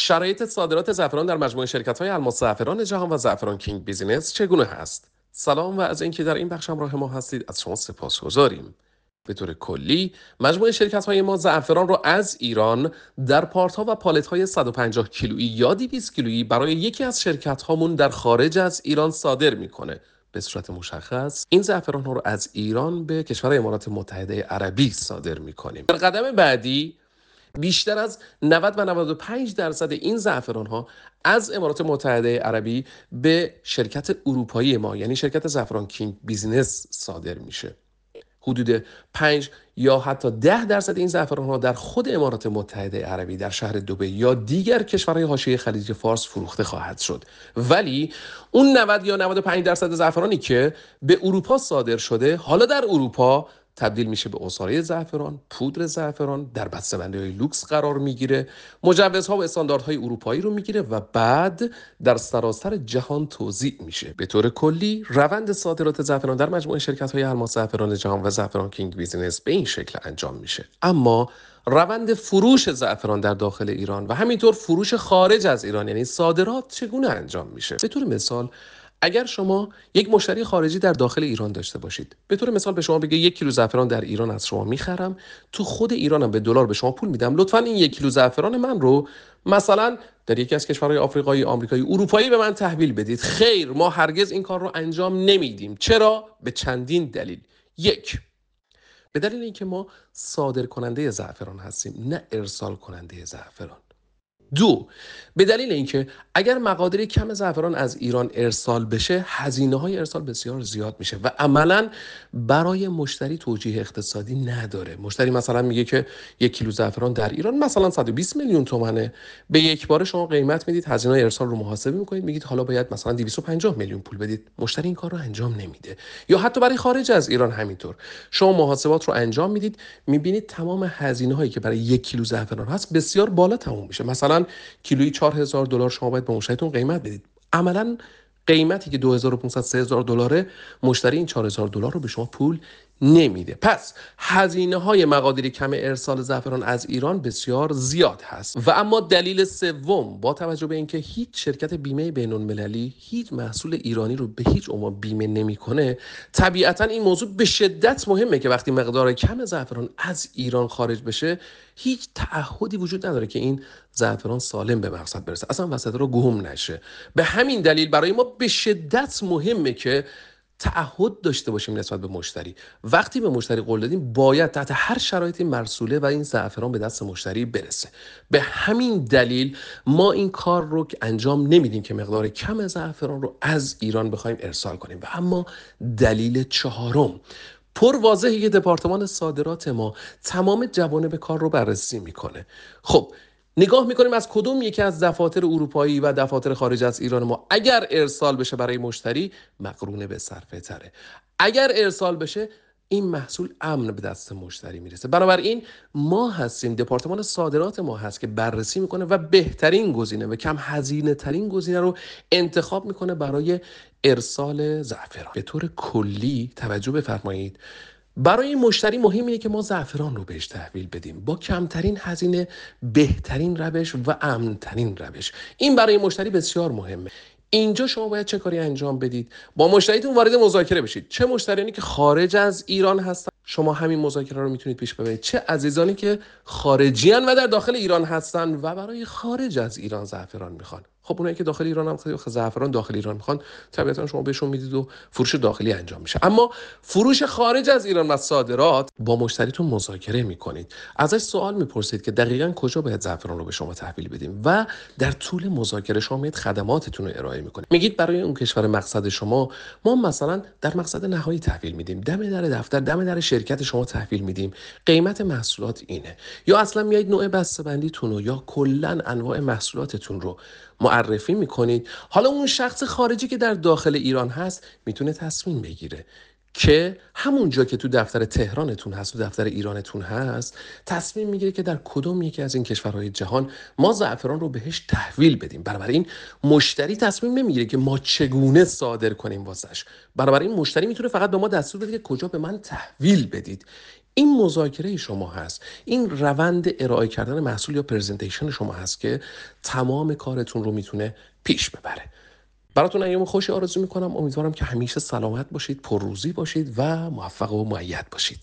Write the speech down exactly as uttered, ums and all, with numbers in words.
شرایط صادرات زعفران در مجموعه شرکت‌های الماس زعفران جهان و زعفران کینگ بیزینس چگونه هست؟ سلام و از اینکه در این بخش همراه ما هستید از شما سپاسگزاریم. به طور کلی مجموعه شرکت‌های ما زعفران را از ایران در پارت‌ها و پالت‌های صد و پنجاه کیلویی یا دویست کیلویی برای یکی از شرکت‌هامون در خارج از ایران صادر می‌کنه. به صورت مشخص این زعفران ها رو از ایران به کشور امارات متحده عربی صادر می‌کنیم. در قدم بعدی بیشتر از نود و نود و پنج درصد این زعفران ها از امارات متحده عربی به شرکت اروپایی ما یعنی شرکت زعفران کینگ بیزینس صادر میشه. حدود پنج یا حتی ده درصد این زعفران ها در خود امارات متحده عربی در شهر دبی یا دیگر کشورهای حاشیه خلیج فارس فروخته خواهد شد. ولی اون نود یا نود و پنج درصد زعفرانی که به اروپا صادر شده حالا در اروپا تبدیل میشه به عصاره زعفران، پودر زعفران، در بسته‌بندی‌های لوکس قرار میگیره، مجوزها و استانداردهای اروپایی رو میگیره و بعد در سراسر جهان توزیع میشه. به طور کلی روند صادرات زعفران در مجموعه شرکت‌های الماس زعفران جهان و زعفران کینگ بیزینس به این شکل انجام میشه. اما روند فروش زعفران در داخل ایران و همینطور فروش خارج از ایران یعنی صادرات چگونه انجام میشه؟ به طور مثال اگر شما یک مشتری خارجی در داخل ایران داشته باشید، به طور مثال به شما بگه یک کیلو زعفران در ایران از شما میخرم، تو خود ایرانم به دلار به شما پول میدم، لطفاً این یک کیلو زعفران من رو مثلا در یکی از کشورهای آفریقایی، آمریکایی، اروپایی به من تحویل بدید. خیر، ما هرگز این کار رو انجام نمیدیم. چرا؟ به چندین دلیل. یک، به دلیل اینکه ما صادر کننده زعفران هستیم، نه ارسال کننده زعفران. دو، به دلیل اینکه اگر مقادیر کم زعفران از ایران ارسال بشه هزینه های ارسال بسیار زیاد میشه و عملا برای مشتری توجیه اقتصادی نداره. مشتری مثلا میگه که یک کیلو زعفران در ایران مثلا صد و بیست میلیون تومنه، به یک بار شما قیمت میدید، هزینه ارسال رو محاسبه میکنید، میگید حالا باید مثلا دویست و پنجاه میلیون پول بدید. مشتری این کار رو انجام نمیده. یا حتی برای خارج از ایران همینطور، شما محاسبات رو انجام میدید، میبینید تمام هزینه هایی که برای یک کیلو زعفران هست بسیار بالا تموم میشه. مثلا کیلویی چهار هزار دلار شما باید به مشتریتون قیمت بدید. عملاً قیمتی که دو هزار و پانصد سه هزار دلاره، مشتری این چهار هزار دلار رو به شما پول نمیده. پس هزینه های مقادیر کم ارسال زعفران از ایران بسیار زیاد هست. و اما دلیل سوم، با توجه به اینکه هیچ شرکت بیمه بین المللی هیچ محصول ایرانی رو به هیچ عنوان بیمه نمیکنه، طبیعتا این موضوع به شدت مهمه که وقتی مقدار کم زعفران از ایران خارج بشه هیچ تعهدی وجود نداره که این زعفران سالم به مقصد برسه، اصلا وسط رو گم نشه. به همین دلیل برای ما به شدت مهمه که تعهد داشته باشیم نسبت به مشتری. وقتی به مشتری قول دادیم باید تحت هر شرایطی مرسوله و این زعفران به دست مشتری برسه. به همین دلیل ما این کار رو انجام نمیدیم که مقدار کم زعفران رو از ایران بخوایم ارسال کنیم. و اما دلیل چهارم، پر واضحه که دپارتمان صادرات ما تمام جوانب کار رو بررسی میکنه. خب نگاه میکنیم از کدوم یکی از دفاتر اروپایی و دفاتر خارج از ایران ما اگر ارسال بشه برای مشتری مقرونه به صرفه تره، اگر ارسال بشه این محصول امن به دست مشتری میرسه. بنابراین ما هستیم، دپارتمان صادرات ما هست که بررسی میکنه و بهترین گزینه و کم هزینه ترین گزینه رو انتخاب میکنه برای ارسال زعفران. به طور کلی توجه بفرمایید، برای این مشتری مهم اینه که ما زعفران رو بهش تحویل بدیم با کمترین هزینه، بهترین روش و امن‌ترین روش. این برای مشتری بسیار مهمه. اینجا شما باید چه کاری انجام بدید؟ با مشتریتون وارد مذاکره بشید. چه مشتریانی که خارج از ایران هستن شما همین مذاکره رو میتونید پیش ببرید، چه عزیزانی که خارجی ان و در داخل ایران هستن و برای خارج از ایران زعفران میخوان. خب اونایی که داخل ایران هم زعفران داخل ایران میخوان طبیعتا شما بهشون میدید و فروش داخلی انجام میشه. اما فروش خارج از ایران و صادرات با مشتریتون مذاکره میکنید، ازش سوال میپرسید که دقیقاً کجا باید زعفران رو به شما تحویل بدیم و در طول مذاکره شما میاد خدماتتون رو ارائه میکنید. میگید برای اون کشور مقصد شما ما مثلا در مقصد نهایی تحویل میدیم، دم در دفتر، دم در شرکت شما تحویل میدیم، قیمت محصولات اینه. یا اصلا میایید نوع بسته‌بندیتون رو یا کلا انواع محصولاتتون رو معرفی میکنید. حالا اون شخص خارجی که در داخل ایران هست میتونه تصمیم بگیره که همونجا که تو دفتر تهرانتون هست و دفتر ایرانتون هست تصمیم میگیره که در کدوم یکی از این کشورهای جهان ما زعفران رو بهش تحویل بدیم. بنابراین مشتری تصمیم نمیگیره که ما چگونه صادر کنیم واسش. بنابراین مشتری میتونه فقط به ما دستور بده که کجا به من تحویل بدید. این مذاکره شما هست، این روند ارائه کردن محصول یا پرزنتیشن شما هست که تمام کارتون رو میتونه پیش ببره. براتون ایام خوشی آرزو میکنم. امیدوارم که همیشه سلامت باشید، پرروزی باشید و موفق و مؤید باشید.